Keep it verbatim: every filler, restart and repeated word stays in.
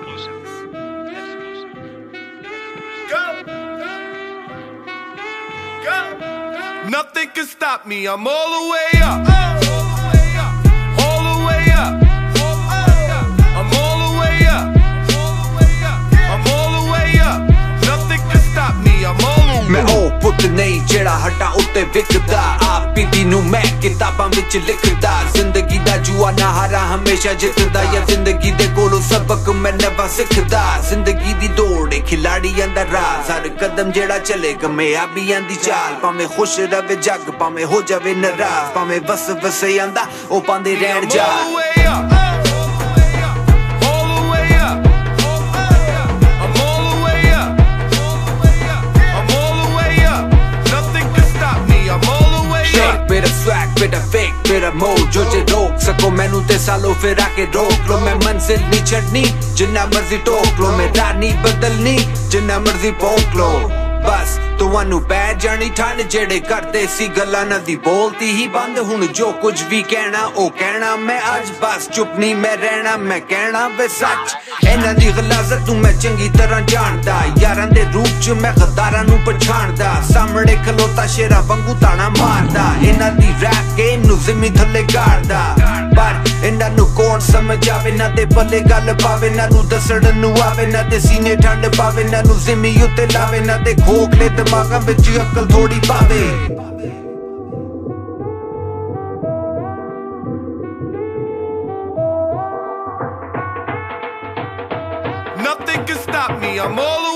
Exclusive. Exclusive. Go! Go! Nothing can stop me, I'm all the way up. All the way up. I'm all the way up. I'm all the way up. Nothing can stop me, I'm all the way up. मैं ओ पुत नहीं जेड़ा हटा उत्ते विकदा आप पीती नू मैं किताबां विच लिखदा जिंदगी दा जुआ ना हारा हमेशा जितदा या जिंदगी दे कोलों सबक मैं नवा सिखदा जिंदगी दी दौड़ खिलाड़ी अंदर राज हर कदम जेड़ा चले कामयाबी आंदी चाल भावें खुश रवे जग भावें हो जावे नाराज भावें वस वसे आंदा ओ पांदे रहण जा Bit of fake, bit of mode जो जे रोक सको मैनू ते सालों फिर आके रोक लो मैं मंजिल नहीं चढ़नी जिन्ना मर्जी टोक लो मैं रानी बदलनी जिन्ना मर्जी पोक लो बस तुहानू पै जानी ठंड जेड़े करते सी गल्लां ना दी बोलती ही बंद हुण जो कुछ भी कहना ओ कहना मैं अज बस चुप नहीं मैं रहना मैं कहना वे सच इन्हां दी गलाजत तू मैं चंगी तरह जानदा यारां दे रूप च मैं गद्दारां नू पछाणदा सामणे खलोता शेरा वांगू ताना मारदा इन्हां दी रैप गेम नू जिम्मी थल्ले गाड़दा पर इन्हां नू कौन समझ आवे ना दे पल्ले गल पावे ना नू दसण नू आवे ना दे सीने ठंड पावे ना नू जिम्मी उत्ते लावे ना दे खोखले दिमागां विच अक्ल थोड़ी पावे Nothing can stop me, I'm all